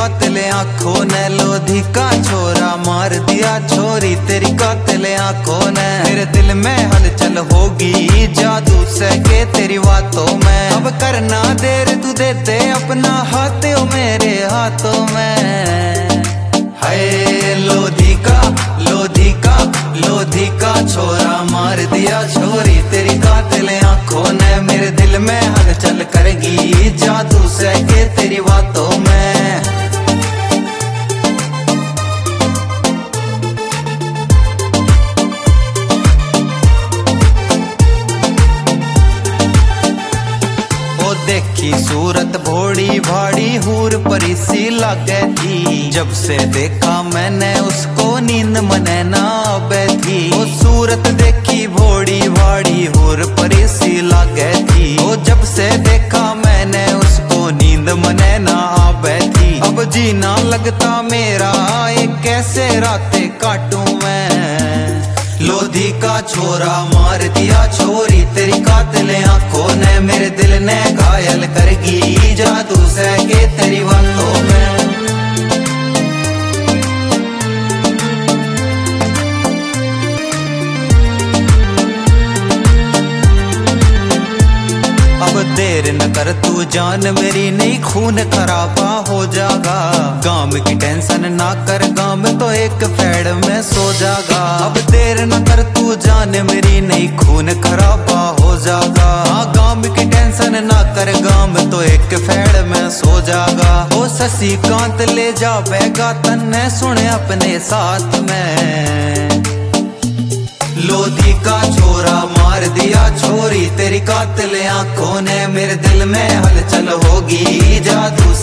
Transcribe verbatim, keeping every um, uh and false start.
कातिल आंखों ने, लोधी का छोरा मार दिया छोरी तेरी कातिल आंखों ने। मेरे दिल में हलचल होगी जादू से के तेरी बातों में, अब करना देर तू देते अपना हाथ ओ मेरे हाथों में। हाय लोधी का लोधी का लोधी का छोरा मार दिया छोरी तेरी कातिल आंखों ने। मेरे दिल में हलचल करेगी जादू से के तेरी बातों में। देखी सूरत भोड़ी भाड़ी हूर परी सी लागे थी, जब से देखा मैंने उसको नींद मने ना आवे थी। वो सूरत देखी भोड़ी भाड़ी हूर परी सी लागे थी, वो जब से देखा मैंने उसको नींद मने ना आवे थी। अब जीना लगता मेरा ये कैसे रातें काटूं मैं। लोधी का छोरा मार दिया छोरी तेरी कातिल आंखों ने। मेरे दिल ने घायल करगी जादू से के तेरी बातों में। अब देर न कर तू जान मेरी, नहीं खून खराबा हो जागा। गांव की टेंशन ना कर, गांव तो एक फेड़ में सो जागा। अब देर न कर तू जान मेरी, नहीं खून खराबा हो जागा। हाँ गांव की टेंशन ना कर, गांव तो एक फेड़ में सो जागा। ओ शशि कांत ले जावेगा तन्ने सुने अपने साथ में। लोधी का छोरा मार दिया छोरी तेरी कातिल आंखों ने। मेरे दिल में हलचल होगी जादू